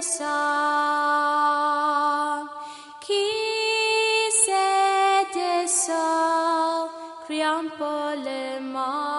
sang, qui c'est de sol, criant pour le mal.